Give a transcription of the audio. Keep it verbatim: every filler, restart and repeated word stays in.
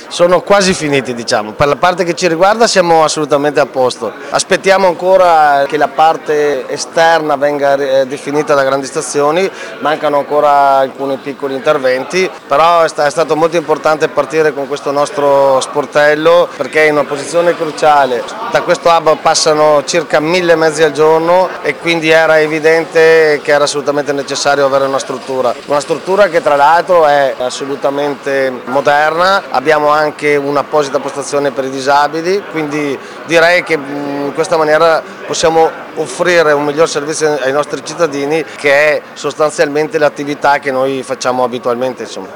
sono quasi finiti, diciamo. Per la parte che ci riguarda siamo assolutamente a posto. Aspettiamo ancora che la parte esterna venga definita da Grandi Stazioni, mancano ancora alcuni piccoli interventi, però è stato molto importante partire con questo nostro sportello perché è in una posizione cruciale. Da questo hub passano circa mille mezzi al giorno e quindi era evidente che era assolutamente necessario avere una struttura. Una struttura che tra l'altro è assolutamente moderna, abbiamo anche un'apposita postazione per i disabili, quindi direi che in questa maniera possiamo offrire un miglior servizio ai nostri cittadini, che è sostanzialmente l'attività che noi facciamo abitualmente, insomma.